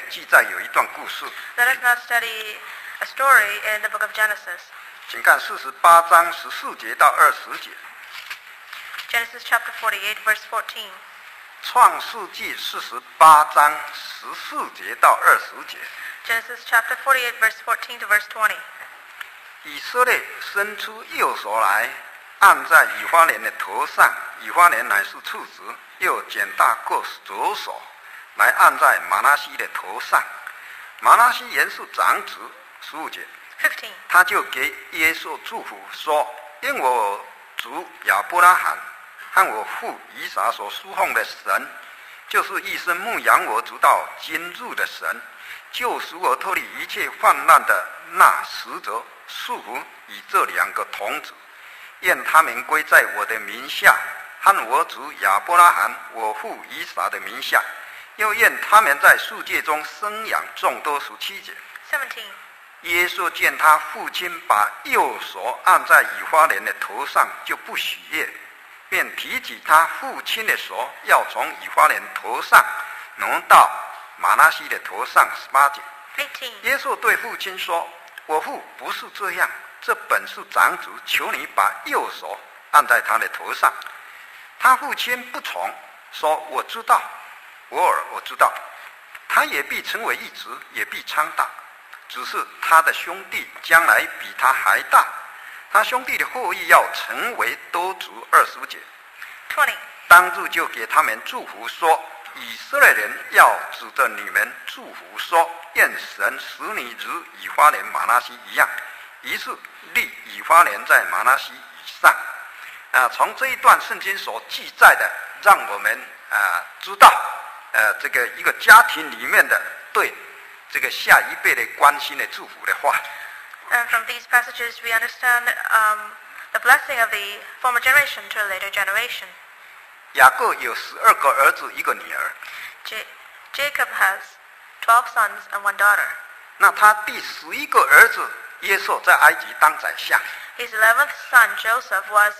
记载有一段故事。 Let us now study a story in the book of Genesis. 请看48章14节到20节。 Genesis chapter 48, verse 14. 创世纪48章14节到20节。 Genesis chapter 48, verse 14 to verse 20. 以色列伸出右手来，按在以法莲的头上，以法莲乃是处子，又剪大过左手来按在玛拿西的头上。玛拿西原是长子，15节。 15. 他就给耶稣祝福说：因我主亚伯拉罕和我父以撒所侍奉的神，就是一生牧养我直到今日的神，救赎我脱离一切患难的那使者，束缚以这两个童子，愿他们归在我的名下，和我主亚伯拉罕我父以撒的名下，又愿他们在世界中生养众多。17节。 17. 耶稣见他父亲把右手按在以法莲的头上，就不喜悦，便提起他父亲的手，要从以法莲头上挪到玛拿西的头上。18节。 18. 耶稣对父亲说：我父不是这样，这本是长子，求你把右手按在他的头上。他父亲不从，说：我知道，我知道，他也必成为一子，也必昌大，只是他的兄弟将来比他还大，他兄弟的后裔要成为多族。25节。 20. 当日就给他们祝福说：以色列人要指着你们祝福说，愿神使你如以法莲玛拿西一样。于是立以法莲在玛拿西以上。从这一段圣经所记载的，让我们知道这个一个家庭里面的对这个下一辈的关心的祝福的话。 And from these passages we understand the blessing of the former generation to a later generation. 雅各有12个儿子1个女儿。 Jacob has 12 sons and 1 daughter. 那他第11个儿子约瑟在埃及当宰相。 His 11th son Joseph was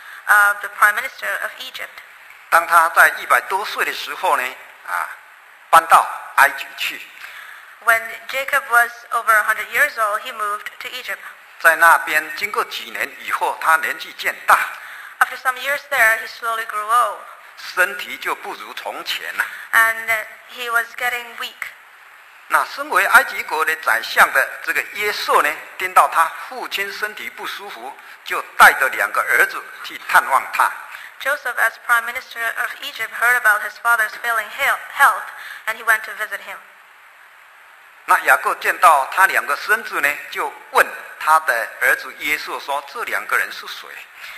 the prime minister of Egypt. 当他在100多岁的时候呢，搬到埃及去。 When Jacob was over 100 years old, he moved to Egypt. 在那边经过几年以后，他年纪渐大。 After some years there, he slowly grew old. 身体就不如从前了。 And he was getting weak. 那身为埃及国的宰相的这个约瑟呢，听到他父亲身体不舒服，就带着2个儿子去探望他。 Joseph, as prime minister of Egypt, heard about his father's failing health, and he went to visit him. 那雅各见到他2个孙子呢，就问他的儿子约瑟说：这2个人是谁？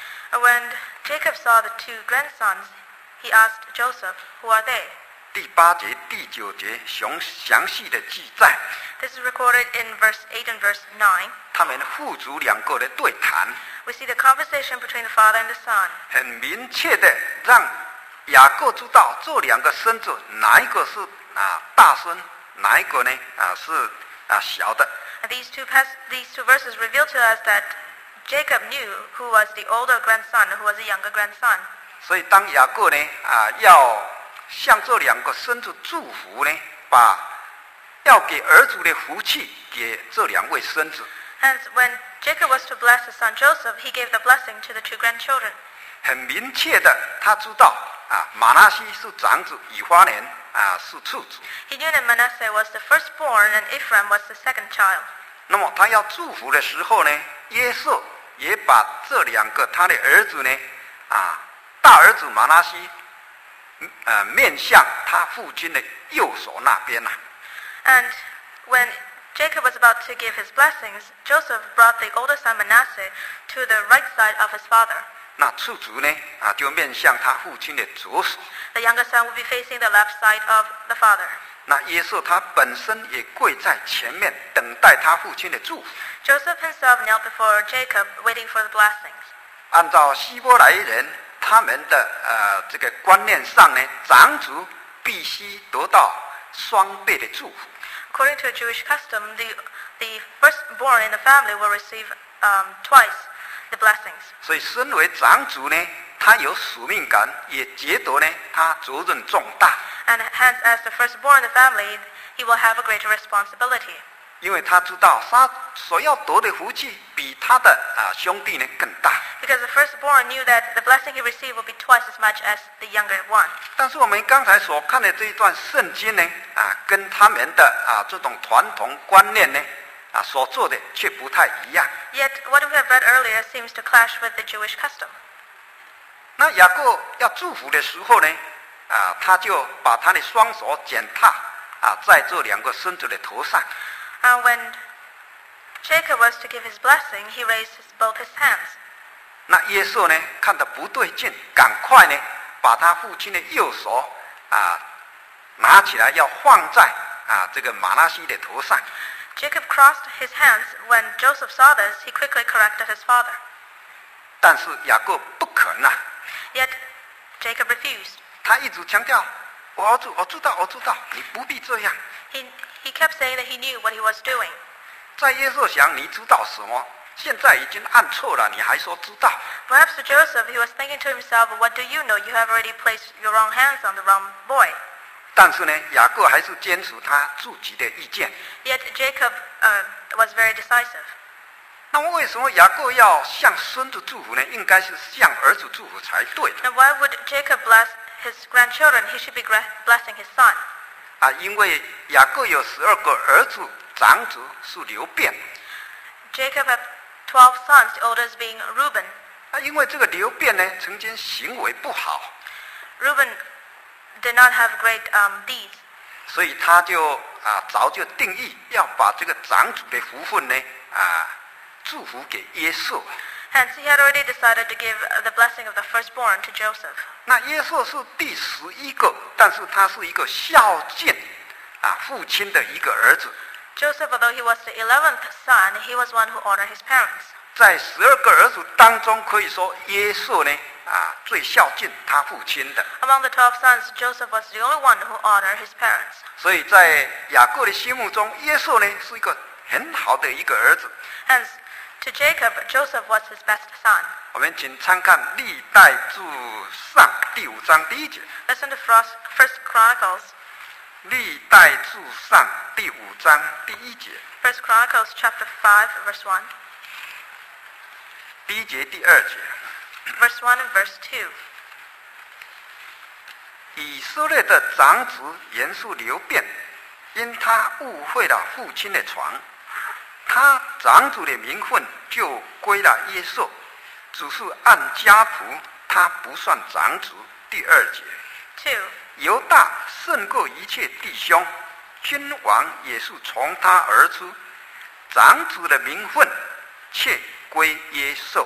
When Jacob saw the 2 grandsons, he asked Joseph, "Who are they?" 第8节、第9节详细的记载。 This is recorded in verse 8 and verse 9. 他们父子2个的对谈。 We see the conversation between the father and the son. 很明确的让雅各知道这2个孙子哪一个是大孙，哪一个呢是小的。 And these two verses reveal to us that Jacob knew who was the older grandson, who was the younger grandson. 所以当雅各呢要向这2个孙子祝福呢，把要给儿子的福气给这2位孙子。 Hence, when Jacob was to bless his son Joseph, he gave the blessing to the 2 grandchildren. 很明确的，他知道玛拿西是长子，以法莲是次子。 He knew that Manasseh was the firstborn and Ephraim was the second child. 那么他要祝福的时候呢，约瑟也把这2个他的儿子呢，大儿子玛拿西面向他父亲的右手那边。 And when Jacob was about to give his blessings, Joseph brought the older son Manasseh to the right side of his father. 那次子呢就面向他父亲的左手。 The younger son would be facing the left side of the father. 那约瑟他本身也跪在前面，等待他父亲的祝福。 Joseph himself knelt before Jacob, waiting for the blessings. 按照希伯来人他们的这个观念上呢，长子必须得到双倍的祝福。 According to a Jewish custom, the firstborn in the family will receive twice the blessings. 所以身为长子呢，他有使命感，也觉得呢他责任重大。 And hence, as the firstborn in the family, he will have a greater responsibility. 因为他知道他所要得的福气比他的兄弟呢更大。 Because the firstborn knew that the blessing he received would be twice as much as the younger one. 但是我们刚才所看的这一段圣经呢，跟他们的这种传统观念呢，所做的却不太一样。 Yet, what we have read earlier seems to clash with the Jewish custom. 那雅各要祝福的时候呢，他就把他的双手践踏在这两个孙子的头上。 When Jacob was to give his blessing, he raised both his hands. 那约瑟呢，看得不对劲，赶快呢，把他父亲的右手拿起来，要放在这个马拉西的头上。 Jacob crossed his hands. When Joseph saw this, he quickly corrected his father. 但是雅各不肯 Yet Jacob refused. 他一直强调：“我知道，你不必这样。” He kept saying that he knew what he was doing. 在约瑟想，你知道什么？现在已经按错了，你还说知道？ Perhaps to Joseph, he was thinking to himself, "What do you know? You have already placed your wrong hands on the wrong boy." 但是呢，雅各还是坚持他自己的意见。 Yet Jacob was very decisive. 那么为什么雅各要向孙子祝福呢？应该是向儿子祝福才对的。 Now, why would Jacob bless his grandchildren? He should be blessing his son. 因为雅各有12个儿子，长子是流便。 Jacob had 12 sons, the oldest being Reuben. 因为这个流便呢，曾经行为不好， Reuben did not have great deeds. 所以他就早就定义要把这个长子的福分呢祝福给约瑟。 Hence, he had already decided to give the blessing of the firstborn to Joseph. 那约瑟是第11个，但是他是一个孝敬父亲的一个儿子。 Joseph, although he was the 11th son, he was one who honored his parents. 在12个儿子当中，可以说约瑟呢最孝敬他父亲的。 Among the 12 sons, Joseph was the only one who honored his parents. 所以在雅各的心目中，约瑟呢是一个很好的一个儿子。 Hence, to Jacob, Joseph was his best son. 我们请参看历代志上第5章第1节。 Listen to First Chronicles. 历代志上第5章第1节。 First Chronicles chapter 5, verse 1. 第1节第2节。 Verse 1 and verse 2. 以色列的长子原是流便，因他误会了父亲的床，他长子的名分就归了约瑟，只是按家谱，他不算长子。第2节。 2. 犹大胜过一切弟兄，君王也是从他而出，长子的名分却归约瑟。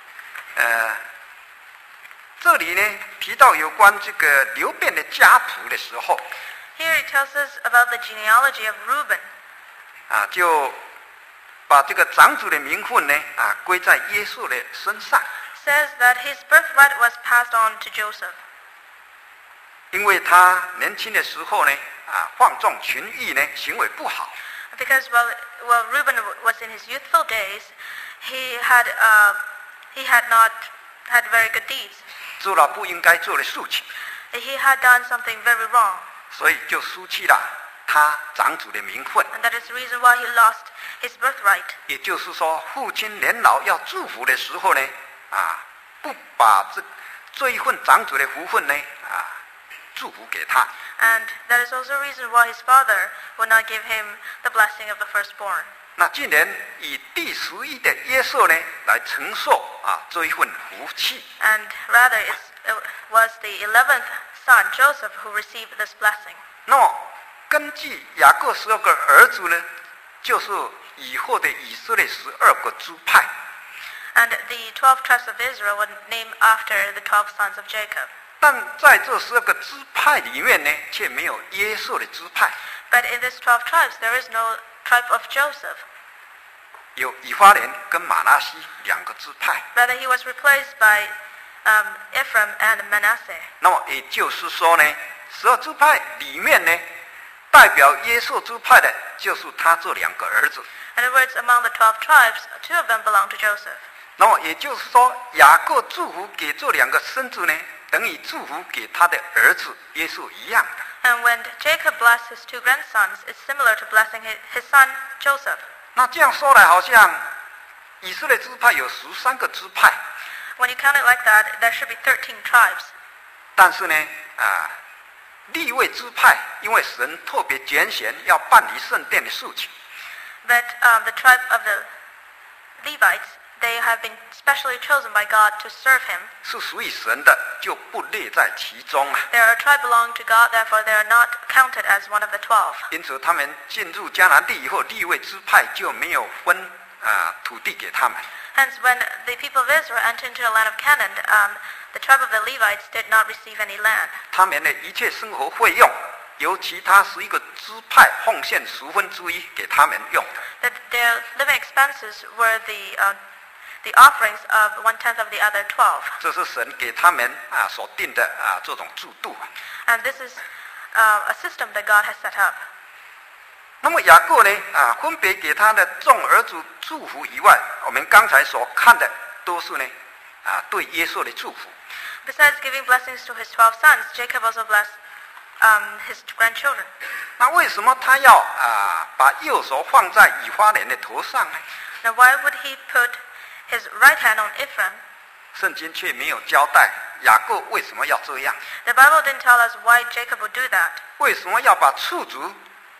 这里呢提到有关这个流便的家谱的时候， Here he tells us about the genealogy of Reuben. 就把这个长子的名分呢归在约瑟的身上， Says that his birthright was passed on to Joseph. 因为他年轻的时候呢放纵情欲呢，行为不好。 Because while Reuben was in his youthful days, he had not had very good deeds. 做了不应该做的事情， He had done something very wrong. 所以就失去了他长子的名分。 And that is the reason why he lost his birthright. 也就是说，父亲年老要祝福的时候呢，不把这一份长子的福分呢，祝福给他。 And that is also the reason why his father would not give him the blessing of the firstborn. 那竟然以第11的约瑟呢来承受这一份福气。 And rather, it was the 11th son, Joseph, who received this blessing. 那么根据雅各12个儿子呢，就是以后的以色列12个支派。 And the 12 tribes of Israel were named after the 12 sons of Jacob. 但在这12个支派里面呢，却没有约瑟的支派。 But in these 12 tribes, there is no tribe of Joseph. 有以法莲跟马拉西2个支派。 Rather, he was replaced by Ephraim and Manasseh. 那么也就是说呢，12支派里面呢，代表约瑟支派的就是他这2个儿子。 In other words, among the 12 tribes, 2 of them belong to Joseph. 那么也就是说，雅各祝福给这2个孙子呢，等于祝福给他的儿子约瑟一样的。 And when Jacob blessed his two grandsons, it's similar to blessing his son Joseph. 那这样说来，好像以色列支派有13个支派， When you count it like that, there should be 13 tribes. 但是呢，利未支派因为神特别拣选要办理圣殿的事情， But the tribe of the Levites, they have been specially chosen by God to serve him. 是属于神的，就不列在其中啊。 They are a tribe belonging to God, therefore they are not counted as one of the 12. 因此，他们进入迦南地以后，利未支派就没有分土地给他们。 Hence, when the people of Israel entered into the land of Canaan, the tribe of the Levites did not receive any land. 他们的一切生活费用，由其他11个支派奉献1/10给他们用的。 That their living expenses were the offerings of 1/10 of the other 12. 这是神给他们所定的这种制度啊。 And this is a system that God has set up. 那么雅各呢分别给他的众儿子祝福以外，我们刚才所看的都是呢对约瑟的祝福。 Besides giving blessings to his 12 sons, Jacob also blessed his grandchildren. 那为什么他要把右手放在以法莲的头上呢？ Now, why would he put his right hand on Ephraim? 圣经却没有交代雅各为什么要这样， The Bible didn't tell us why Jacob would do that. 为什么要把次族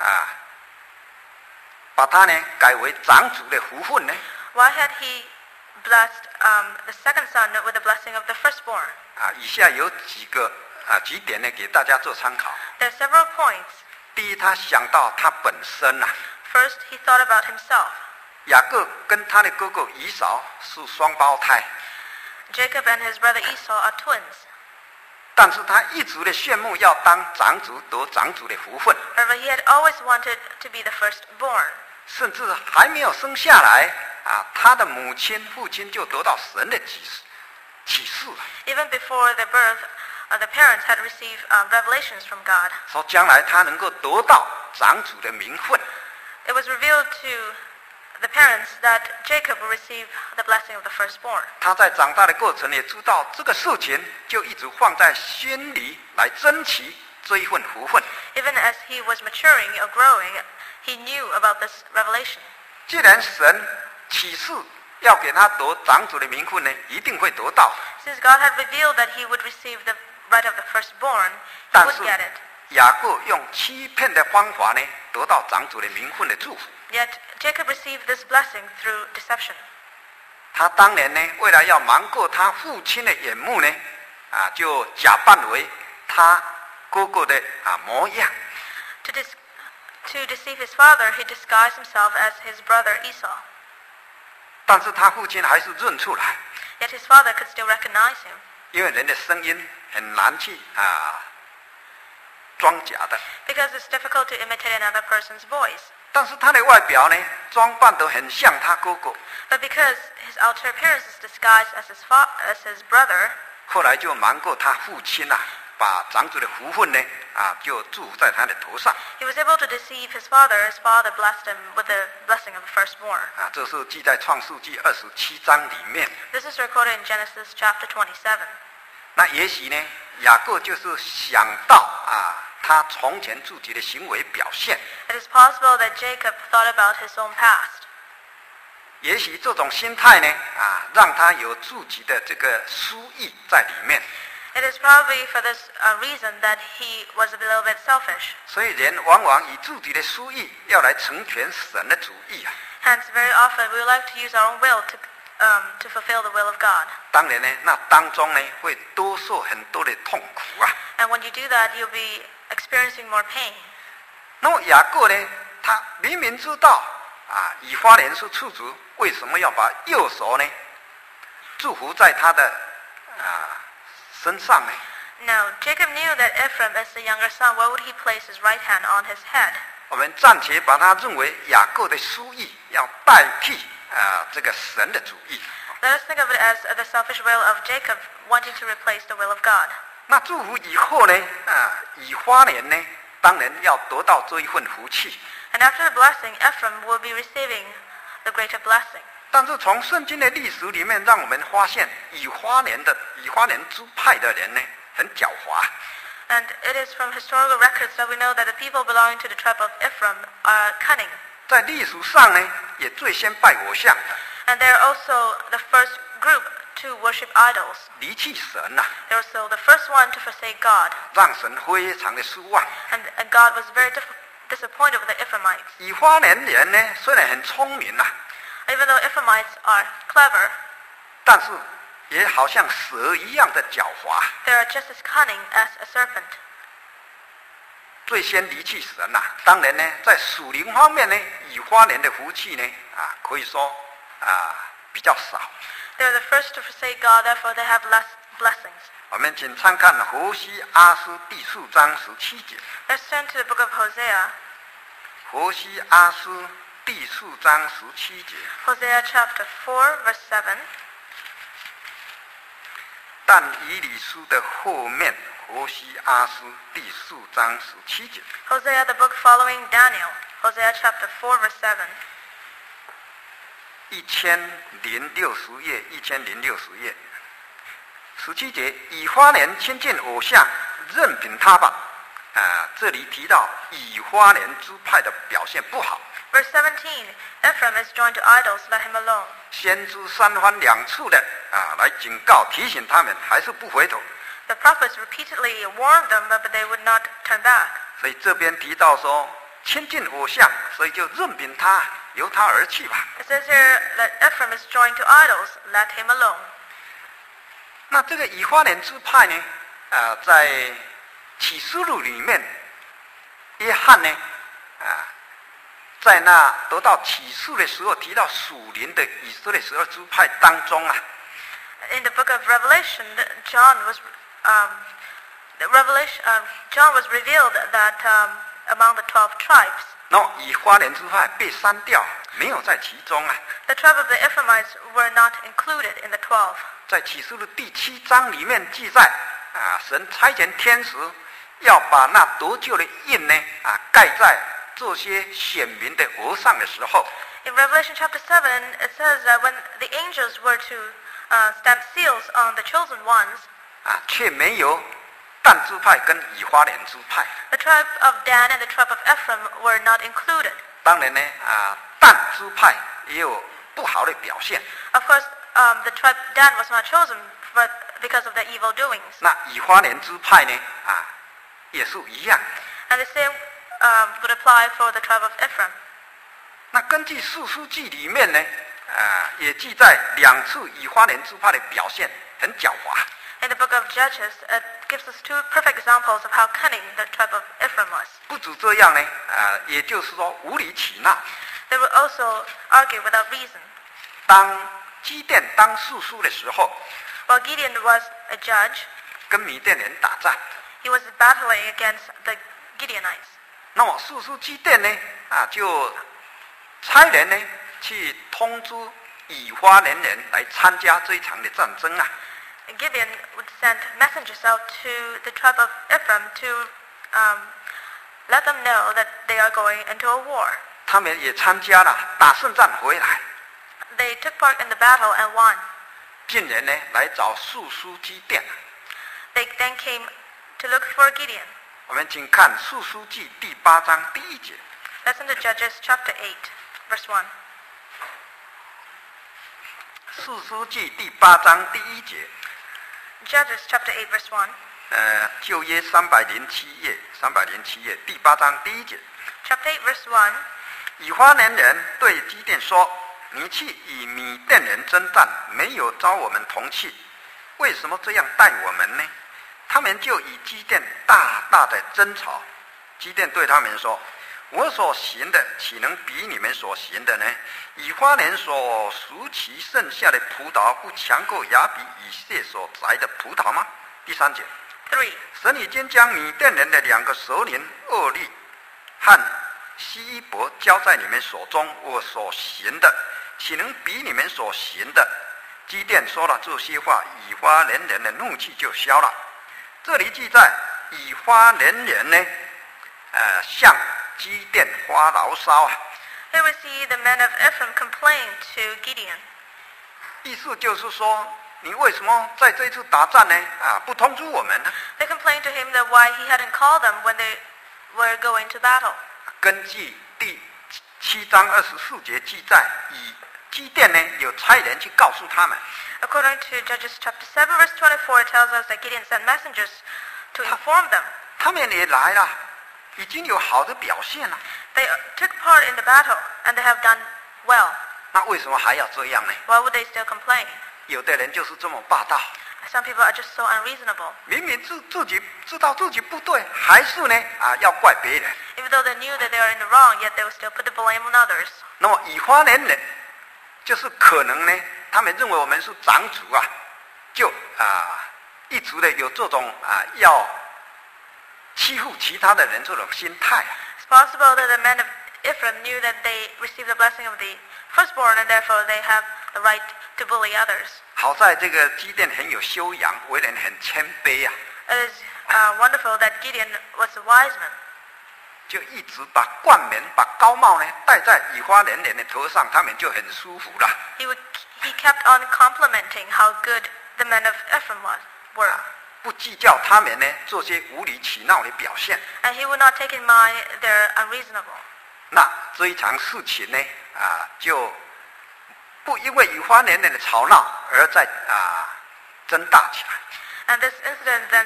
把他呢改为长子的福分呢？ Why had he blessed the second son with the blessing of the firstborn? 以下有几点呢，给大家做参考。 There are several points. 第一，他想到他本身 First, he thought about himself. 雅各跟他的哥哥以扫是双胞胎， Jacob and his brother Esau are twins. 但是他一直的羡慕要当长子，得长子的福分， However, he had always wanted to be the firstborn. 甚至还没有生下来他的母亲、父亲就得到神的启示了， Even before the birth, the parents had received revelations from God. 说将来他能够得到长子的名分。 It was revealed to the parents that Jacob will receive the blessing of the firstborn. 他在长大的过程也知道这个事情，就一直放在心里来争取这一份福分。 Even as he was maturing or growing, he knew about this revelation. 既然神启示要给他得长子的名分呢，一定会得到。 Since God had revealed that he would receive the right of the firstborn, he 但 would 是 get it. 雅各用欺骗的方法呢，得到长子的名分的祝福。 Yet Jacob received this blessing through deception. 他当年呢，为了要瞒过他父亲的眼目呢，就假扮为他哥哥的模样。 To deceive his father, he disguised himself as his brother Esau. 但是他父亲还是认出来， Yet his father could still recognize him, 因为人的声音很难去装假的。 because it's difficult to imitate another person's voice. 但是他的外表呢，装扮得很像他哥哥。 But because his outer appearance is disguised as his brother, 后来就瞒过他父亲把长子的福分呢就祝福在他的头上。 he was able to deceive his father. His father blessed him with the blessing of the firstborn. 这是记在创世纪27章里面。 This is recorded in Genesis chapter 27. 那也许呢，雅各就是想到他从前自己的行为表现， It is possible that Jacob thought about his own past. 也许这种心态呢让他有自己的这个私意在里面。 It is probably for this reason that he was a little bit selfish. 所以人往往以自己的私意要来成全神的主意 Hence, very often we would like to use our own will to fulfill the will of God. 当然呢，那当中呢会多受很多的痛苦 And when you do that, you'll be experiencing more pain. 那么雅各呢，他明明知道以法莲是次子，为什么要把右手呢祝福在他的身上呢？ Now, Jacob knew that Ephraim is the younger son. Why would he place his right hand on his head? 我们暂且把它认为雅各的私意要代替这个神的主意。 Let us think of it as the selfish will of Jacob wanting to replace the will of God. 那祝福以后呢，以法莲呢，当然要得到这一份福气。 And after the blessing, Ephraim will be receiving the greater blessing. 但是从圣经的历史里面，让我们发现以法莲支派的人呢，很狡猾。 And it is from historical records that we know that the people belonging to the tribe of Ephraim are cunning. 在历史上呢，也最先拜偶像的， And they're also the first group to worship idols. 离弃神呐、 They're also the first one to forsake God. 让神非常的失望。 And God was very disappointed with the Ephraimites. 以花莲人呢，虽然很聪明呐、 Even though Ephraimites are clever, 但是也好像蛇一样的狡猾， they are just as cunning as a serpent. 最先离弃神呐、当然呢，在属灵方面呢，以花莲的福气呢，可以说比较少。 They're the first to forsake God, therefore they have less blessings. 我们请参看何西阿书第4章17节。 Let's turn to the book of Hosea. 何西阿书第4章17节。 Hosea chapter 4, verse 7. 但以理书的后面，何西阿书第4章17节。 Hosea, the book following Daniel. Hosea chapter 4, verse 7. 1060页，1060页，17节，以花莲亲近偶像，任凭他吧。这里提到以花莲支派的表现不好。 Verse 17. Ephraim is joined to idols, let him alone. 先知3番2次的来警告提醒他们，还是不回头。 The prophets repeatedly warned them, but they would not turn back. 所以这边提到说亲近偶像，所以就任凭他，由他而去吧。 It says here that Ephraim is joined to idols, let him alone. 那这个以花莲支派呢，在启示录里面，约翰呢，在那得到启示的时候，提到属灵的以色列12支派当中啊， In the book of Revelation, John was revealed that among the 12 tribes, 那以花莲支派被删掉，没有在其中啊。 the tribe of the Ephraimites were not included in the 12. 在启示录第7章里面记载，神差遣天使要把那得救的印呢，盖在这些显明的额上的时候， In Revelation chapter 7, it says that when the angels were to stamp seals on the chosen ones, 却没有但支派跟以花莲支派。 the tribe of Dan and the tribe of Ephraim were not included. 当然呢，但支派也有不好的表现。 Of course, the tribe Dan was not chosen, but because of their evil doings. 那以花莲支派呢，也是一样。 And the same would apply for the tribe of Ephraim. 那根据士书记里面呢，也记载2次以花莲支派的表现很狡猾。 In the book of Judges, it gives us 2 perfect examples of how cunning the tribe of Ephraim was. 不止这样呢，也就是说无理取闹。 They would also argue without reason. 当基甸当士书的时候， While Gideon was a judge, 跟米甸人打仗， he was battling against the Gideonites. 那么士书基甸呢，就差人呢去通知以花莲人来参加这一场的战争啊。 Gideon would send messengers out to the tribe of Ephraim to let them know that they are going into a war. 他们也参加了，打胜仗回来， They took part in the battle and won. 竟然呢来找士书基甸。 They then came to look for Gideon. 我们请看士书记第8章第1节。 Listen to Judges chapter 8, verse 1. 士书记第8章第1节。 Judges chapter 8, verse 1. 旧约307页，307页第8章第1节。 Chapter 8, verse 1. 以花莲人对基甸说：“你去与米甸人征战，没有招我们同去，为什么这样待我们呢？”他们就与基甸大大的争吵。基甸对他们说：“我所行的岂能比你们所行的呢？以花莲所赎其剩下的葡萄，不强过亚比以谢所摘的葡萄吗？”第3节。 3. 神已经将米甸人的2个首领厄利和希伯交在你们手中，我所行的岂能比你们所行的？基甸说了这些话，以花莲人的怒气就消了。这里记载以花莲人呢，向基甸发牢骚啊， Here we see the men of Ephraim complain to Gideon. 意思就是说， 你为什么在这一次打仗呢？不通知我们呢？ They complained to him that why he hadn't called them when they were going to battle. 根据第7章24节记载，以基甸呢有差人去告诉他们。 According to Judges chapter 7, verse 24, it tells us that Gideon sent messengers to inform them. 他们也来了，已经有好的表现了。 They took part in the battle, and they have done well. 那为什么还要这样呢？ Why would they still complain? 有的人就是这么霸道， Some people are just so unreasonable. 明明自己知道自己不对，还是呢要怪别人。 Even though they knew that they are in the wrong, yet they will still put the blame on others. 那么以花莲人就是可能呢，他们认为我们是长主就一直的有这种要欺负其他的人这种心态。 It's possible that the men of Ephraim knew that they received the blessing of the firstborn, and therefore they have the right to bully others. 好在这个基甸很有修养，为人很谦卑啊， It is wonderful that Gideon was a wise man. 就一直把冠冕、把高帽呢戴在以花莲人的头上，他们就很舒服了。 He kept on complimenting how good the men of Ephraim were. 不计较他们呢做些无理取闹的表现。 And he would not take in mind their unreasonable. 那这一场事情呢就不因为以花莲人的吵闹而再增大起来。 And this incident then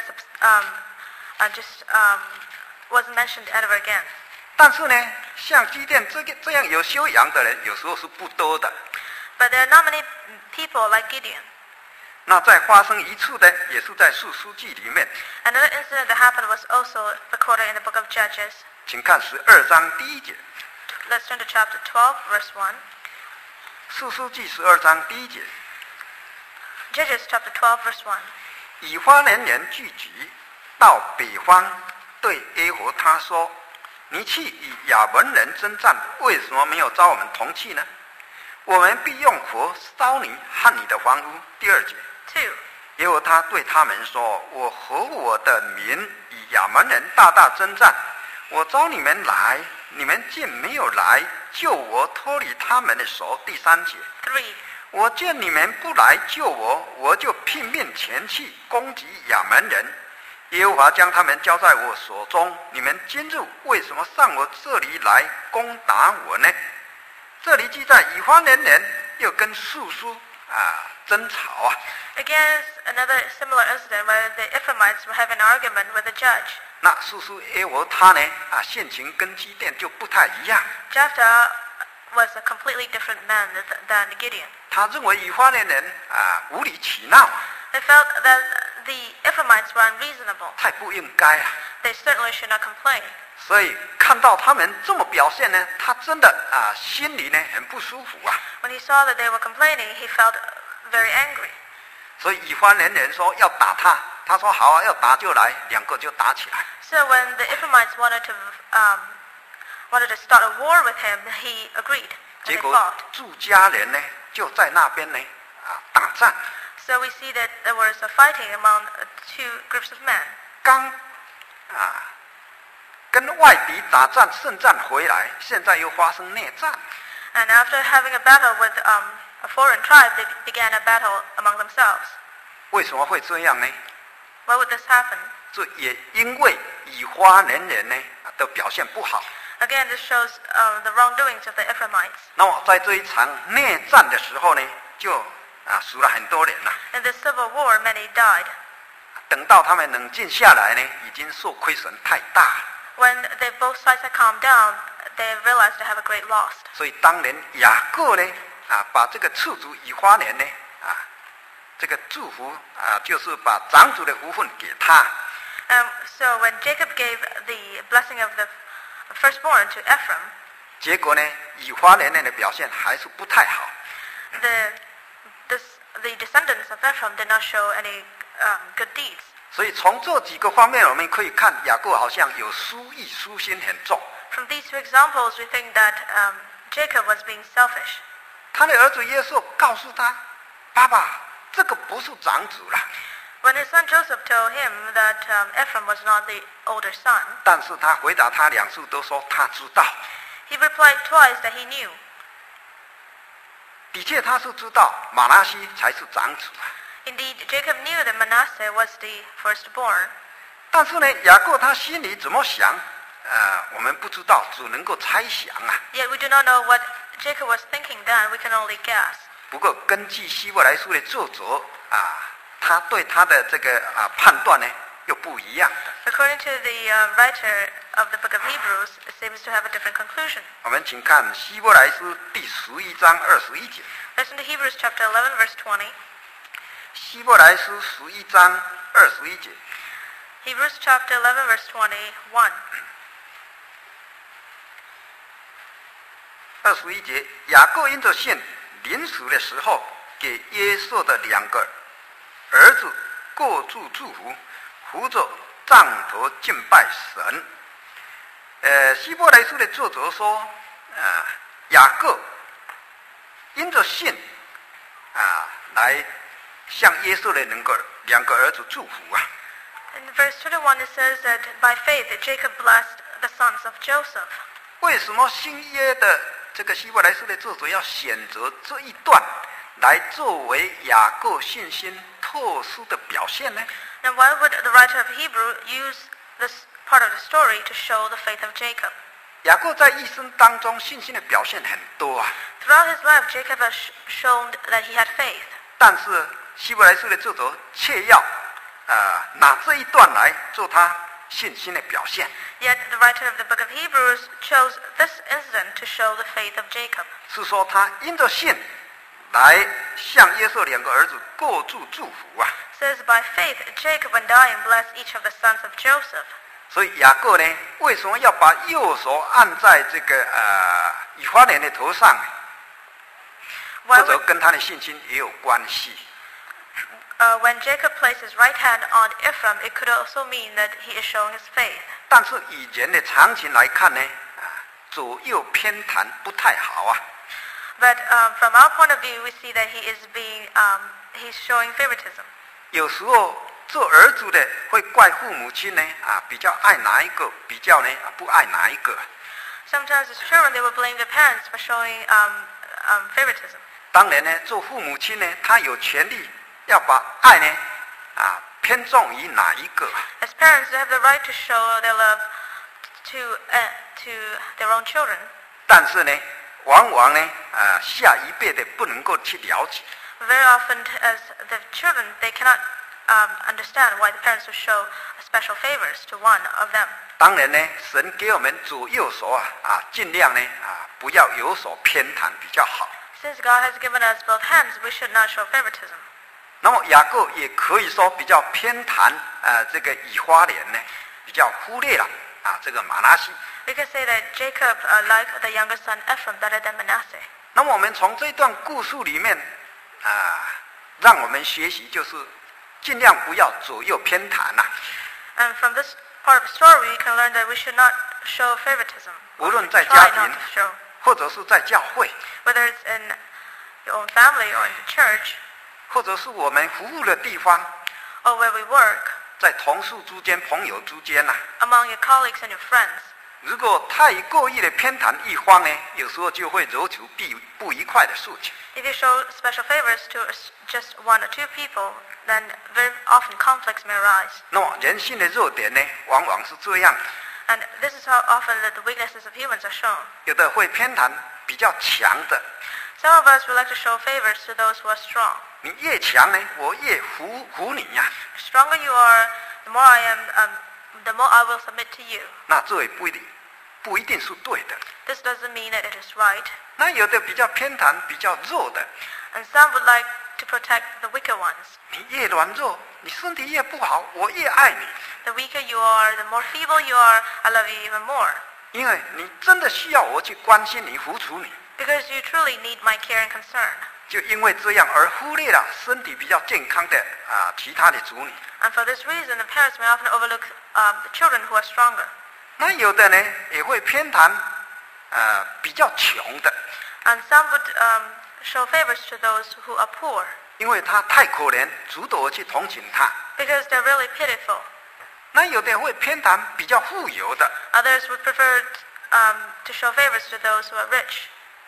wasn't mentioned ever again. 但是呢，像基甸这样有修养的人，有时候是不多的。 But there are not many people like Gideon. 那再发生一次的，也是在士师记里面， Another incident that happened was also recorded in the book of Judges. 请看12章第1节， Let's turn to chapter 12, verse 1. 士师记12章第1节， Judges chapter 12, verse 1. 以花莲人聚集到北方，对耶和他说：“你去与亚扪人征战，为什么没有召我们同去呢？我们必用火烧你和你的房屋。”第2节。 2. 耶和他对他们说：“我和我的民与亚扪人大大征战，我召你们来，你们竟没有来救我脱离他们的手。”第3节。 3. 我见你们不来救我，我就拼命前去攻击亚扪人。耶和华将他们交在我手中。你们今日为什么上我这里来攻打我呢？这里记载以花莲人又跟士师争吵。 Again, another similar incident where the Ephraimites were having an argument with the judge. 那士师耶和他呢性情跟基甸就不太一样。 Jephthah was a completely different man than Gideon. 他认为以花莲人无理取闹， They felt that the Ephraimites were unreasonable. 太不应该了。 They certainly should not complain. 所以看到他们这么表现呢，他真的心里呢很不舒服啊。 When he saw that they were complaining, he felt very angry. 所以以花莲人说要打他，他说好要打就来，2个就打起来。 So when the Ephraimites wanted to start a war with him, he agreed. 结 And they 果 fought. 住家人呢就在那边呢打仗。 So we see that there was a fighting among two groups of men. 刚跟外敌打仗胜战回来，现在又发生内战。 And after having a battle with a foreign tribe, they began a battle among themselves. 为什么会这样呢？ Why would this happen? 这也因为以花莲人呢的表现不好。 Again, this shows the wrongdoings of the Ephraimites. 那么在这一场内战的时候呢，就死了很多人了。 In the civil war, many died. 等到他们冷静下来呢，已经受亏损太大了。 When both sides had calmed down, they realized they have a great loss. 所以当年雅各呢把这个次族以花莲呢这个祝福就是把长子的福分给他。 So when Jacob gave the blessing of the firstborn to Ephraim, 结果呢，以花莲人的表现还是不太好。 the descendants of Ephraim did not show any good deeds. 所以从这几个方面，我们可以看雅各好像有私意、私心很重。 From these two examples, we think that Jacob was being selfish. 他的儿子约瑟告诉他：“爸爸，这个不是长子了。” When his son Joseph told him that Ephraim was not the older son, 但是他回答他2次都说他知道。 he replied twice that he knew. 的确他是知道马拉西才是长子。 Indeed, Jacob knew that Manasseh was the firstborn. 但是呢，雅各他心里怎么想，我们不知道，只能够猜想啊。 Yet we do not know what Jacob was thinking then. We can only guess. 不过根据希伯来书的作者他对他的这个判断呢又不一样的。 According to the writer of the book of Hebrews, it seems to have a different conclusion. 我们请看希伯来书第11章21节。 Listen to Hebrews chapter 11, verse 20. 希伯来书11章21节。 Hebrews chapter 11, verse 21. 21节，雅各因着信临死的时候，给约瑟的2个儿子各祝祝福，扶着杖头敬拜神。希伯来书的作者说，雅各因着信来向约瑟的2个儿子祝福啊。 In verse 21, it says that by faith Jacob blessed the sons of Joseph. 为什么新约的这个希伯来书的作者要选择这一段来作为雅各信心特殊的表现呢？ Now, why would the writer of Hebrew use this part of the story to show the faith of Jacob? 雅各在一生当中信心的表现很多啊， Throughout his life, Jacob has shown that he had faith. 但是希伯来书的作者却要拿这一段来做他信心的表现。 Yet the writer of the book of Hebrews chose this incident to show the faith of Jacob. 是说他因着信来向约瑟2个儿子各祝祝福啊。 It says, by faith, Jacob, when dying, blessed each of the sons of Joseph. 所以雅各呢，为什么要把右手按在这个以法莲的头上？ Why 或者 would, 跟他的信心也有关系。 when Jacob placed his right hand on Ephraim, it could also mean that he is showing his faith. 但是以前的常情来看呢，左右偏袒不太好啊。 But from our point of view, we see that he is he's showing favoritism. 有时候做儿子的会怪父母亲呢，比较爱哪一个，比较呢不爱哪一个。 Sometimes as children, they will blame their parents for showing favoritism. 当然呢，做父母亲呢，他有权利要把爱呢偏重于哪一个。 As parents, they have the right to show their love to their own children. 但是呢，往往呢下一辈的不能够去了解。 Very often, as the children, they cannot understand why the parents would show special favors to one of them. 当然呢，神给我们左右手尽量呢不要有所偏袒比较好。 Since God has given us both hands, we should not show favoritism. 那么雅各也可以说比较偏袒这个以法莲呢，比较忽略了这个马拿西。 We can say that Jacob liked the younger son Ephraim better than Manasseh. 那么我们从这段故事里面让我们学习就是尽量不要左右偏袒呐。 And from this part of the story, we can learn that we should not show favoritism. 无论在 Try 家 not 庭 to show, 或者是在教会， whether it's in your own family or in the church 或者是我们服务的地方， or where we work, 在同事之间、朋友之间呐。 among your colleagues and your friends. 如果太过于的偏袒一方呢，有时候就会惹出不愉快的事情。 If you show special favors to just one or two people, then very often conflicts may arise. 那么人性的弱点呢，往往是这样的， And this is how often that the weaknesses of humans are shown. 有的会偏袒比较强的， Some of us would like to show favors to those who are strong. 你越强呢，我越服你呀、 The stronger you are, the more I am, the more I will submit to you. 那这也不一定是对的。 This doesn't mean that it is right. 那有的比较偏袒、比较弱的， And some would like to protect the weaker ones. 你越软弱，你身体越不好，我越爱你， The weaker you are, the more feeble you are, I love you even more. 因为你真的需要我去关心你、扶持你。 Because you truly need my care and concern. 就因为这样而忽略了身体比较健康的其他的子女。 And for this reason, the parents may often overlook the children who are stronger. 那有的呢也会偏袒比较穷的， And some would show favors to those who are poor 因为他太可怜，值得我去同情他。 because they're really pitiful. 那有的会偏袒比较富有的， Others would prefer to show favors to those who are rich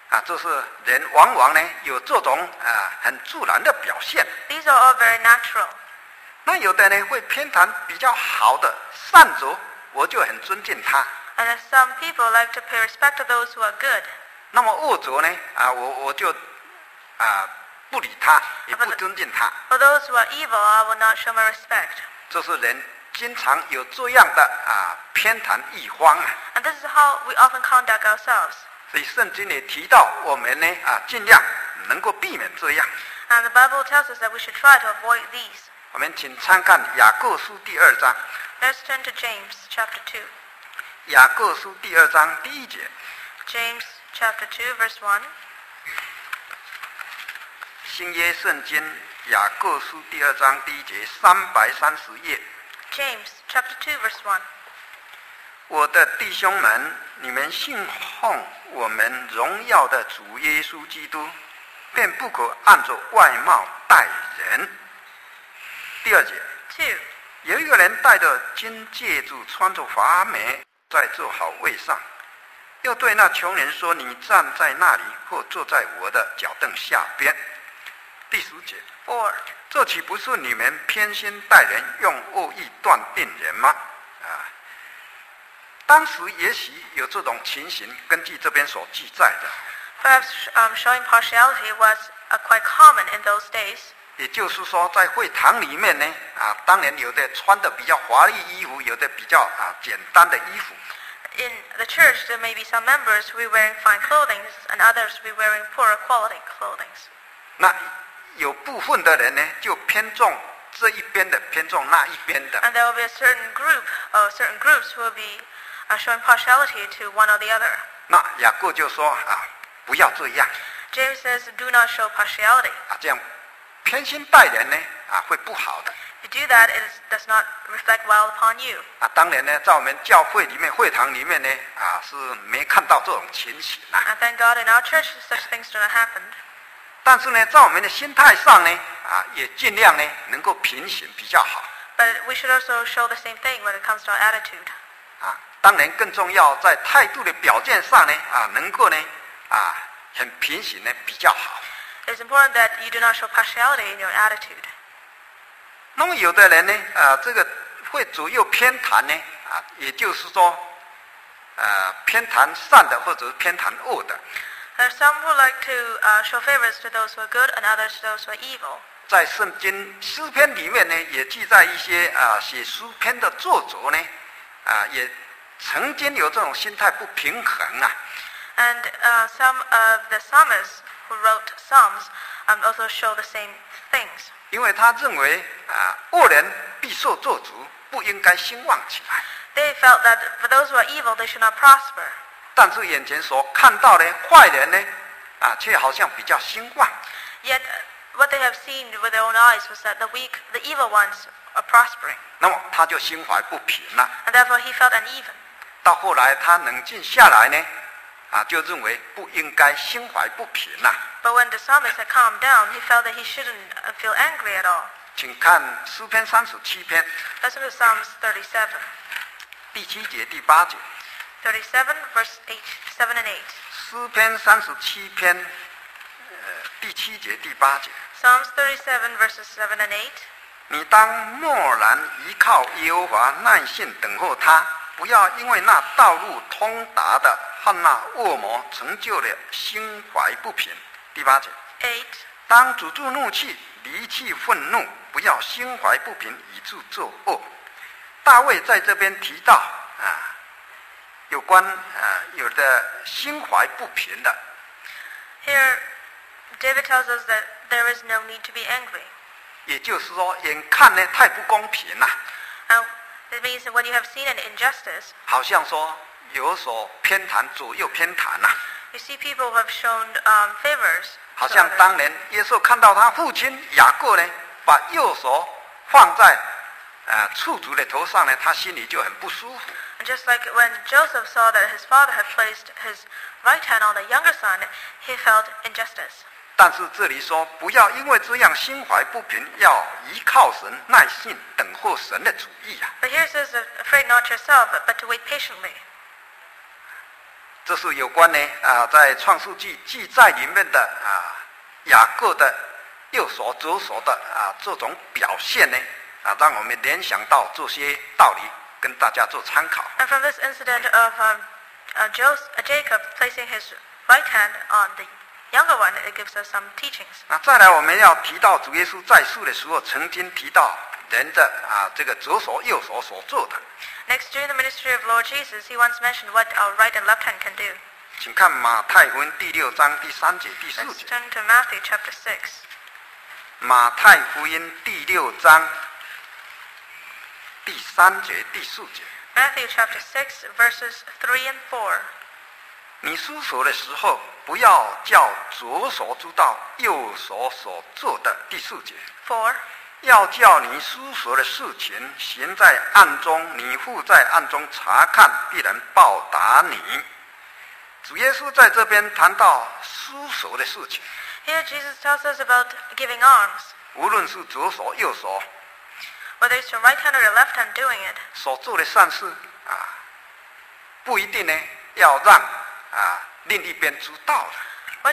这是人往往呢有这种很自然的表现。 These are all very natural. 那有的呢会偏袒比较好的善者，我就很尊敬他。 And some people like to pay respect to those who are good. 那么恶者呢我就不理他，也不尊敬他。 For those who are evil, I will not show my respect. 这是人经常有这样的偏袒一方啊。 And this is how we often conduct ourselves. 所以圣经也提到我们呢尽量能够避免这样。 And the Bible tells us that we should try to avoid these. 我们请参看雅各书第2章。 Let's turn to James chapter 2. 雅各书第2章第1节。 James chapter 2 verse 1. 新约圣经雅各书第2章第1节，330页。 James chapter 2 verse 1. 我的弟兄们，你们信奉我们荣耀的主耶稣基督，便不可按着外貌待人。第2节。 2. 有一个人戴着金戒指，穿着华美，在坐好位上，又对那穷人说：“你站在那里，或坐在我的脚凳下边。”第10节。 4. 这岂不是你们偏心待人，用恶意断定人吗？当时也许有这种情形，根据这边所记载的。 Perhaps showing partiality was quite common in those days. 也就是说，在会堂里面呢，当然有的穿的比较华丽衣服，有的比较简单的衣服。 In the church, there may be some members who be wearing fine clothing, and others be wearing poorer quality clothing. 那有部分的人呢，就偏重这一边的，偏重那一边的。 And there will be a certain group, or certain groups who will be showing partiality to one or the other. 那雅各就说不要这样。 James says, do not show partiality. 这样偏心待人呢，会不好的。 If you do that, it does not reflect well upon you. 当然呢，在我们教会里面、会堂里面呢，是没看到这种情形啊。 And thank God in our church such things do not happen. 但是呢，在我们的心态上呢，也尽量呢能够平行比较好。 But we should also show the same thing when it comes to our attitude. 当然更重要，在态度的表现上呢，能够呢，很平行呢比较好。 It's important that you do not show partiality in your attitude. 那么有的人呢，这个会左右偏袒呢，也就是说，偏袒善的或者是偏袒恶的。 There are some who like to show favors to those who are good and others to those who are evil. 在圣经诗篇里面呢，也记载一些写诗篇的作者呢，也曾经有这种心态不平衡啊。 And some of the psalmists who wrote psalms also show the same things. 因为他认为恶人必受咒诅，不应该兴旺起来。 They felt that for those who are evil, they should not prosper. 但是眼前所看到的坏人呢，却好像比较兴旺。 Yet what they have seen with their own eyes was that the weak, the evil ones are prospering. 那么他就心怀不平了。 And therefore he felt uneven. 到后来他冷静下来呢，就认为不应该心怀不平了。 But when the psalmist had calmed down, he felt that he shouldn't feel angry at all. 请看诗篇37篇 Listen to Psalms 37. 第7节、第8节。 37 verse 7 and 8. 诗篇37篇第7节、第8节。 Psalms 37 verses 7 and 8. 你当默然依靠耶和华，耐心等候他，不要因为那道路通达的和那恶魔成就了心怀不平。第8节。 8. 当止住怒气，离弃愤怒，不要心怀不平，以致作恶。大卫在这边提到有关有的心怀不平的。 Here, David tells us that there is no need to be angry. 也就是说，眼看呢太不公平了， It means that when you have seen an injustice, 好像说有所偏袒，左右偏袒了。 you see people who have shown favors. 好 to 像 others. 当年耶稣看到他父亲雅各呢，把右手放在触足的头上呢，他心里就很不舒服。 And just like when Joseph saw that his father had placed his right hand on the younger son, he felt injustice. 但是这里说，不要因为这样心怀不平，要依靠神，耐心等候神的主意啊。 But here it says, afraid not yourself, but to wait patiently. 这是有关呢在创世纪记载里面的雅各的右手左手的这种表现呢让我们联想到这些道理，跟大家做参考。 And from this incident of Jacob placing his right hand on the younger one, it gives us some teachings. 再来，我们要提到主耶稣在世的时候，曾经提到人的这个左手右手所做的。 Next, during the ministry of Lord Jesus, he once mentioned what our right and left hand can do. 请看马太福音第6章第3节第4 Let's 节。 turn to Matthew chapter 6. 马太福音第6章第3节第4节。 Matthew chapter 6, verses 3 and 4. 你书手的时候，不要叫左手知道右手所做的。第4节。 4. 要叫你书手的事情行在暗中，你父在暗中查看，必然报答你。主耶稣在这边谈到书手的事情， Here Jesus tells us about giving alms. 无论是左手右手 Whether it's your right hand or your left hand doing it, 所做的善事不一定呢要让另一边知道的。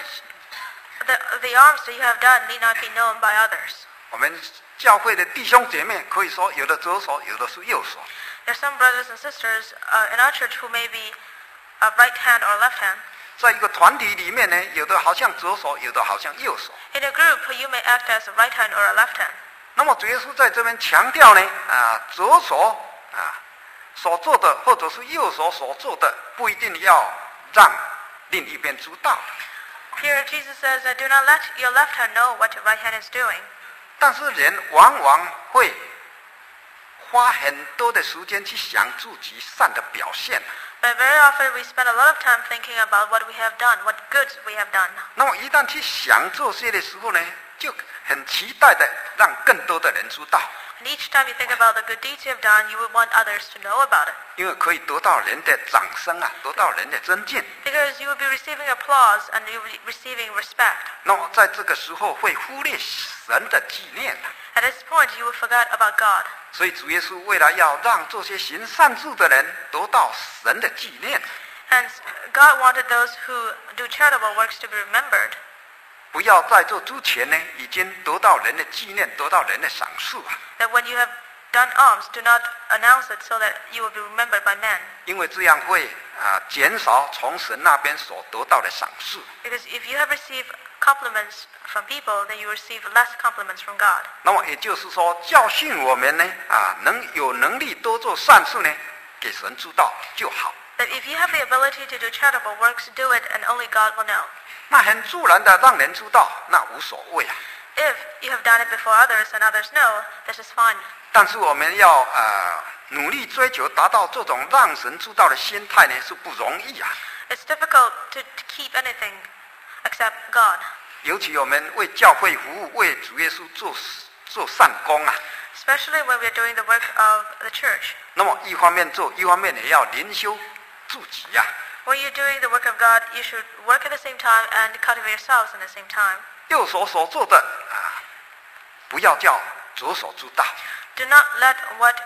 the alms that you have done need not be known by others. 我们教会的弟兄姐妹可以说有的左手，有的是右手。 There are some brothers and sisters in our church who may be right hand or left hand. 在一个团体里面呢，有的好像左手，有的好像右手。 In a group, you may act as a right hand or a left hand. 那么主耶稣在这边强调呢，左手所做的，或者是右手所做的，不一定要让另一边知道。 Here Jesus says that do not let your left hand know what your right hand is doing. 但是人往往会花很多的时间去想自己善的表现。 But very often we spend a lot of time thinking about what we have done, what goods we have done. 那么一旦去想这些的时候呢，就很期待的让更多的人知道。 And each time you think about the good deeds you have done, you would want others to know about it. 因为可以得到人的掌声得到人的尊敬。 Because you will be receiving applause and you will be receiving respect. 那么在这个时候会忽略神的纪念。 At this point, you will forget about God. 所以主耶稣为了要让这些行善事的人得到神的纪念， And God wanted those who do charitable works to be remembered. 不要在这之前呢，已经得到人的纪念，得到人的赏识。 That when you have done alms, do not announce it so that you will be remembered by men. 因为这样会减少从神那边所得到的赏识。 Because if you have received compliments from people, then you receive less compliments from God. 那么也就是说，教训我们呢，有能力多做善事呢，给神知道就好。 That if you have the ability to do charitable works, do it and only God will know. 那很自然的让人知道，那无所谓。 If you have done it before others and others know, this is fine. 但是我们要努力追求达到这种让神知道的心态呢，是不容易。 It's difficult to keep anything except God. 尤其我们为教会服务，为主耶稣做善功。 Especially when we are doing the work of the church. 那么一方面做，一方面也要灵修自己。 When you're doing the work of God, you should work at the same time and cultivate yourselves at the same time. 右手所做的不要叫左手知道。 Do not let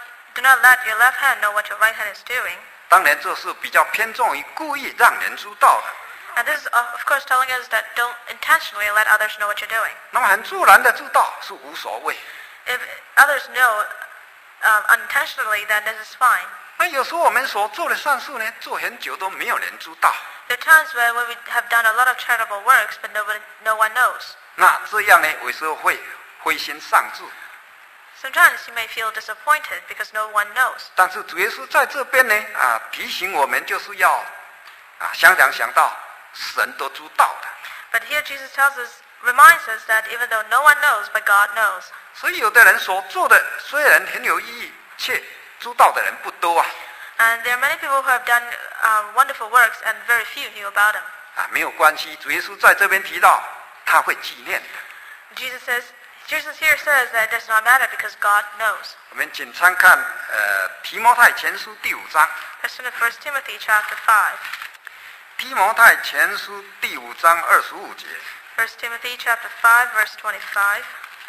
your left hand know what your right hand is doing. 当然，这是比较偏重于故意让人知道的。 And this is, of course, telling us that don't intentionally let others know what you're doing. 那么很自然的知道是无所谓。 If others know unintentionally, then this is fine. 那有时候我们所做的善事呢，做很久都没有人知道。 There are times when we have done a lot of charitable works, but no one knows. 那这样呢，有时候会灰心丧志。 Sometimes you may feel disappointed because no one knows. 但是主耶稣在这边呢，提醒我们就是要想到神都知道的。 But here Jesus reminds us that even though no one knows, but God knows. 所以有的人所做的虽然很有意义，却知道的人不多。 And there are many people who have done wonderful works and very few knew about them. 没有关系，主耶稣在这边提到他会纪念的。 Jesus here says that it does not matter because God knows. 我们请参看提摩太前书第5章。 Let's turn to 1 Timothy chapter 5. 提摩太前书第5章25节。 1 Timothy chapter 5, verse 25.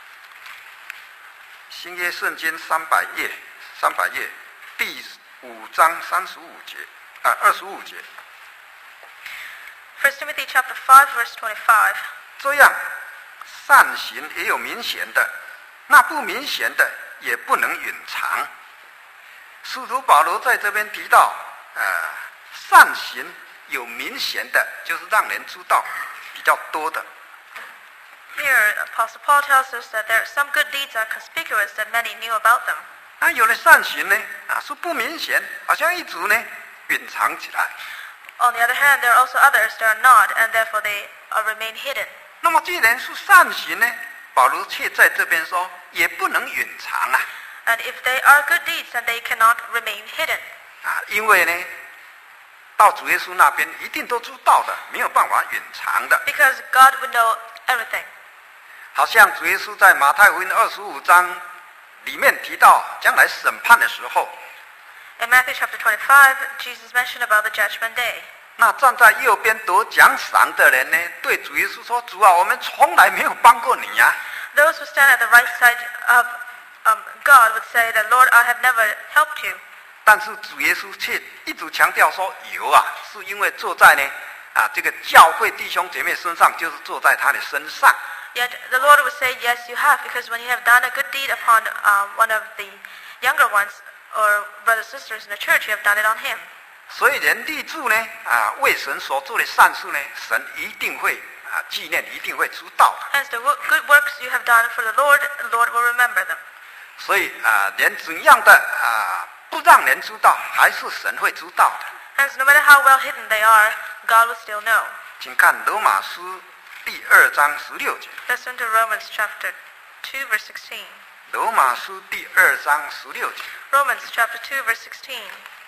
新约圣经300页第5章25节，25节。 1 Timothy chapter 5, verse 25. 这样，善行也有明显的，那不明显的也不能隐藏。使徒保罗在这边提到，善行有明显的，就是让人知道比较多的。 Here, Apostle Paul tells us that there are some good deeds are conspicuous that many knew about them. 那有的善行呢，是不明显，好像一直呢隐藏起来。 On the other hand, there are also others that are not, and therefore they remain hidden. 那么既然是善行呢，保罗却在这边说，也不能隐藏啊。 And if they are good deeds, then they cannot remain hidden. 因为呢，到主耶稣那边一定都知道的，没有办法隐藏的。 Because God would know everything. 好像主耶稣在马太福音25章里面提到，将来审判的时候， In Matthew chapter 25, Jesus mentioned about the judgment day. 那站在右边得奖赏的人呢，对主耶稣说：“主啊，我们从来没有帮过你呀。” Those who stand at the right side of God would say that, Lord, I have never helped you. 但是主耶稣却一直强调说：“有啊，是因为坐在呢这个教会弟兄姐妹身上，就是坐在他的身上。” Yet the Lord would say, yes, you have, because when you have done a good deed upon one of the younger ones or brothers and sisters in the church, you have done it on him. 所以人立志呢，为神所做的善事呢，神一定会纪念，一定会知道的。 Hence, the good works you have done for the Lord will remember them. 所以连怎样的不让人知道，还是神会知道的。 Hence, no matter how well hidden they are, God will still know. 请看罗马书第2章16节。 Listen to Romans chapter 2, verse 16. 罗马书第2章16节。 Romans chapter 2, verse 16.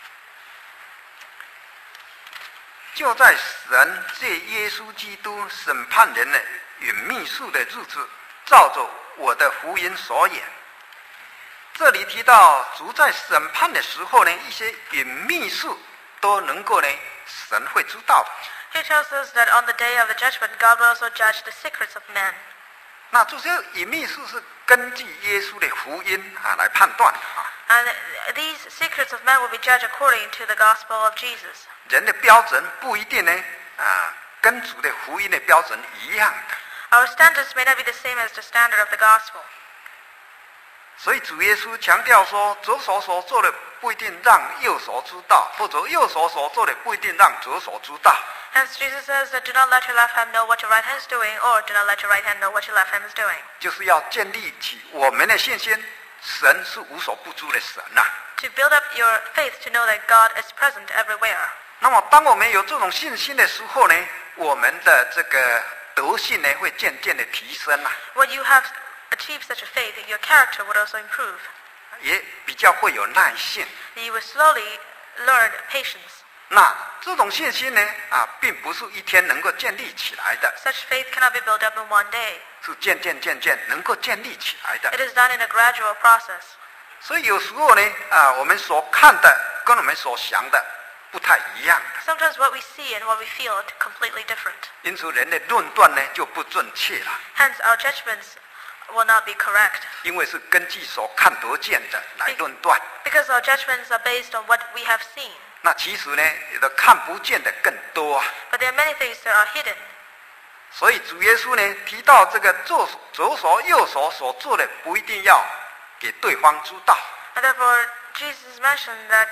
就在神借耶稣基督审判人的隐秘术的日子，照着我的福音所言。这里提到主在审判的时候呢，一些隐秘术都能够呢，神会知道的。 He tells us that on the day of the judgment, God will also judge the secrets of men. 那这些隐秘术是根据耶稣的福音来判断的。 And these secrets of men will be judged according to the gospel of Jesus. 人的标准不一定呢，跟主的福音的标准一样的。 Our standards may not be the same as the standard of the gospel. 所以主耶稣强调说，左手所做的不一定让右手知道，或者右手所做的不一定让左手知道。 Hence, Jesus says that do not let your left hand know what your right hand is doing, or do not let your right hand know what your left hand is doing. 就是要建立起我们的信心，神是无所不知的神呐。 To build up your faith to know that God is present everywhere. 那么，当我们有这种信心的时候呢，我们的这个德性呢，会渐渐的提升呐， When you have achieved such a faith, your character would also improve. 也比较会有耐性。 You will slowly learn patience. 那这种信心呢，并不是一天能够建立起来的， Such faith cannot be built up in one day. 是渐渐能够建立起来的。 It is done in a gradual process. 所以有时候呢，我们所看的跟我们所想的不太一样的， Sometimes what we see and what we feel are completely different. 因此人的论断呢就不准确了， Hence, our judgments will not be correct. 因为是根据所看得见的来论断。 Because our judgments are based on what we have seen. 那其实呢，有的看不见的更多啊。 But there are many things that are hidden. 所以主耶稣呢提到这个左手右手所做的，不一定要给对方知道。 And therefore, Jesus mentioned that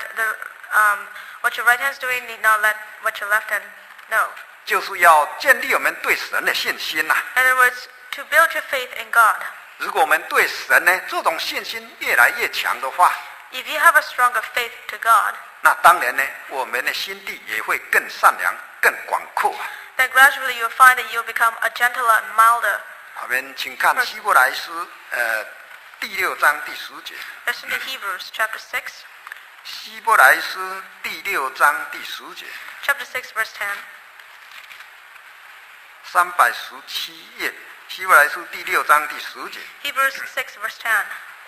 what your right hand is doing need not let what your left hand know. 就是要建立我们对神的信心呐、 In other words, to build your faith in God. 如果我们对神呢这种信心越来越强的话， If you have a stronger faith to God, 那当然呢，我们的心地也会更善良、更广阔啊。 then gradually you'll find that you'll become a gentler and milder. 我们请看希伯来书第6章第10节。 Listen to Hebrews chapter 6. 希伯来书第6章第10节。 Chapter 6, verse 10. 317页，希伯来书第6章第10节。 Hebrews 6, verse 10.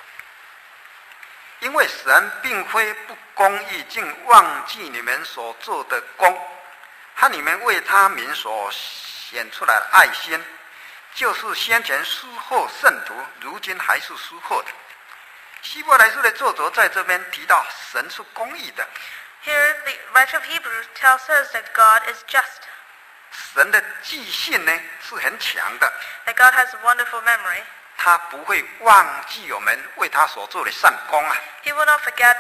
因为神并非不公义，竟忘记你们所做的功，和你们为他民所显出来的爱心，就是先前疏忽圣徒，如今还是疏忽的。希伯来书的作者在这边提到，神是公义的。 Here, the writer of Hebrews tells us that God is just. 神的记性呢是很强的， that God has a wonderful memory. 他不会忘记我们为他所做的善功啊。 He will not forget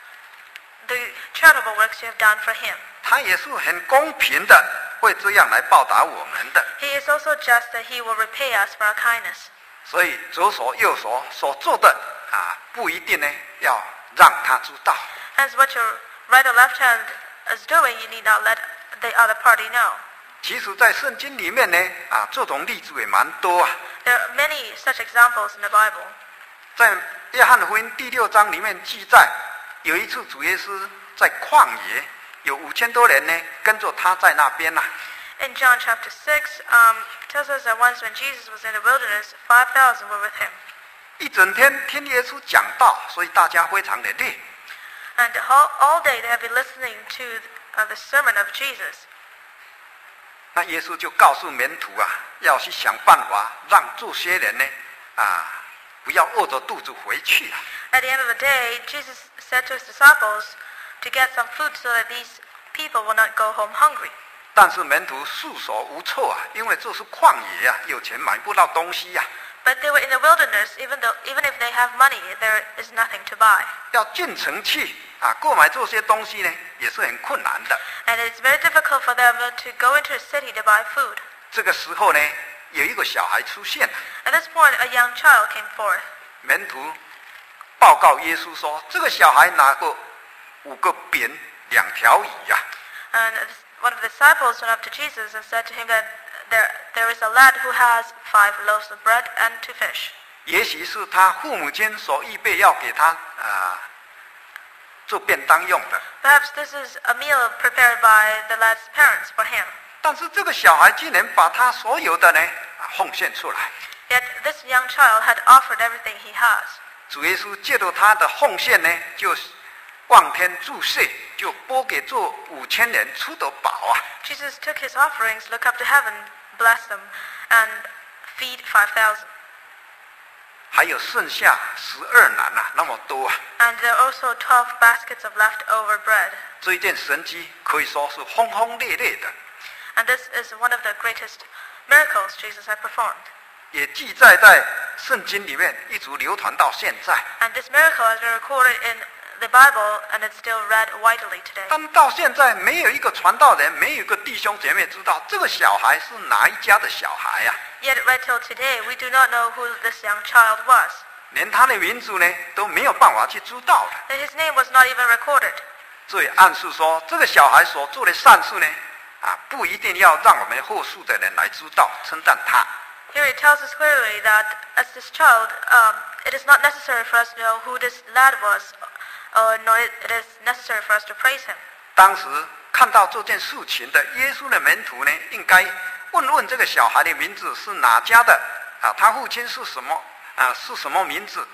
the charitable works you have done for him. 他也是很公平的，会这样来报答我们的。 He is also just that he will repay us for our kindness. 所以左手右手所做的不一定呢要让他知道。 Hence, what your right or left hand is doing, you need not let the other party know. 其实在圣经里面呢这种例子也蛮多啊。 There are many such examples in the Bible. 在约翰福音第6章里面记载，有一次主耶稣在旷野，有5000多人呢跟着他在那边呐。 In John chapter 6, tells us that once when Jesus was in the wilderness, 5,000 were with him. 一整天听耶稣讲道，所以大家非常的累。 And all day they have been listening to the sermon of Jesus. 那耶稣就告诉门徒要去想办法让这些人呢不要饿着肚子回去了。 At the end of the day, Jesus said to his disciples to get some food so that these people will not go home hungry. 但是门徒束手无措因为这是旷野有钱买不到东西 But they were in the wilderness, even if they have money, there is nothing to buy. 要进城去购买这些东西呢，也是很困难的。 And it's very difficult for them to go into a city to buy food. 这个时候呢，有一个小孩出现了， At this point, a young child came forth. 门徒报告耶稣说，这个小孩拿过5个饼2条鱼 And one of the disciples went up to Jesus and said to him that there is a lad who has 5 loaves of bread and 2 fish. 也许是他父母亲所预备要给他做便当用的。 Perhaps this is a meal prepared by the lad's parents for him. 但是这个小孩竟然把他所有的呢奉献出来。 Yet this young child had offered everything he has. 主耶稣借着他的奉献呢，就望天祝谢，就拨给这5000人吃得饱 Jesus took his offerings, looked up to heaven, blessed them, and feed 5,000. 还有剩下12篮那么多 And there are also 12 baskets of leftover bread. 这一件神迹可以说是轰轰烈烈的， And this is one of the greatest miracles Jesus had performed. 也记载在圣经里面，一直流传到现在。 And this miracle has been recorded in the Bible, and it's still read widely today. 但到现在没有一个传道人，没有一个弟兄姐妹知道这个小孩是哪一家的小孩 Yet right till today, we do not know who this young child was. 连他的名字呢都没有办法去知道的。 That his name was not even recorded. 这也暗示说，这个小孩所做的善事呢不一定要让我们后世的人来知道称赞他。 Here it tells us clearly that as this child, it is not necessary for us to know who this lad was, nor it is necessary for us to praise him. 当时看到这件事情的耶稣的门徒呢，应该问问这个小孩的名字是哪家的他父亲是什么是什么名字。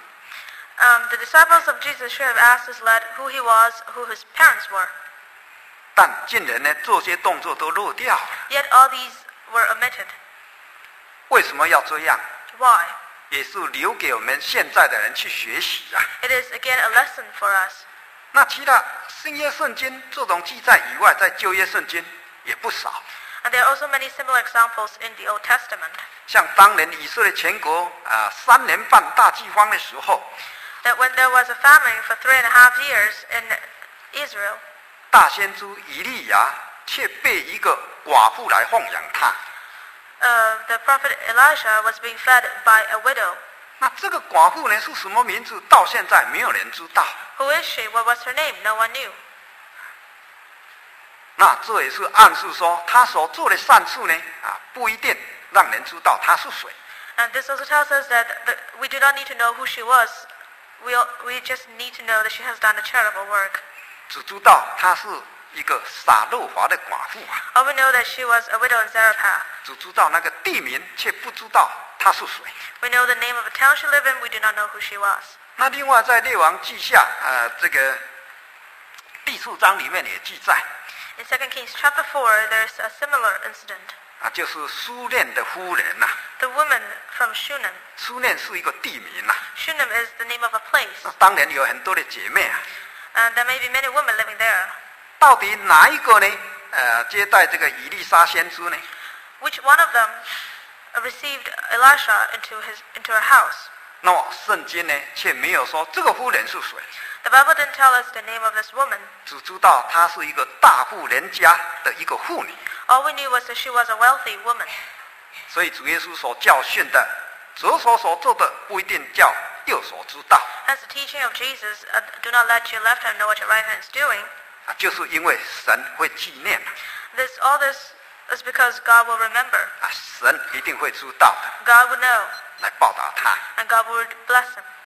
The disciples of Jesus should have asked this lad who he was, who his parents were. 但竟然呢，这些动作都漏掉了。 Yet all these were omitted. 为什么要这样？ Why? 也是留给我们现在的人去学习 It is again a lesson for us. 那其他新约圣经这种记载以外，在旧约圣经也不少。 And there are also many similar examples in the Old Testament. 像当年以色列全国3年半大饥荒的时候， That when there was a famine for 3.5 years in Israel, 大先知以利亚却被一个寡妇来奉养他。 the prophet Elijah was being fed by a widow. 那这个寡妇呢是什么名字？到现在没有人知道。 Who is she? What was her name? No one knew. 那这也是暗示说，他所做的善事呢不一定让人知道他是谁。 And this also tells us that we do not need to know who she was. We just need to know that she has done a charitable work. 只知道她是一个撒勒法的寡妇 All we know that she was a widow in Zarephath. 只知道那个地名，却不知道她是谁。 We know the name of a town she lived in. We do not know who she was. 那另外在列王记下这个第4章里面也记载 In 2 Kings chapter 4, there's a similar incident. 就是苏念的夫人 The woman from Shunem. 苏念是一个地名 Shunem is the name of a place. 那当然有很多的姐妹 And there may be many women living there. 到底哪一个呢接待这个以利沙先知呢？ Which one of them received Elisha into her house? 那么圣经呢却没有说这个妇人是谁， The Bible didn't tell us the name of this woman. 只知道她是一个大户人家的一个妇女。 All we knew was that she was a wealthy woman. 所以主耶稣所教训的，左手所做的不一定叫右手知道， Hence the teaching of Jesus, do not let your left hand know what your right hand is doing. 就是因为神会纪念， All this is because God will remember. 神一定会知道的， God would know, 来报答他。 and God would bless him.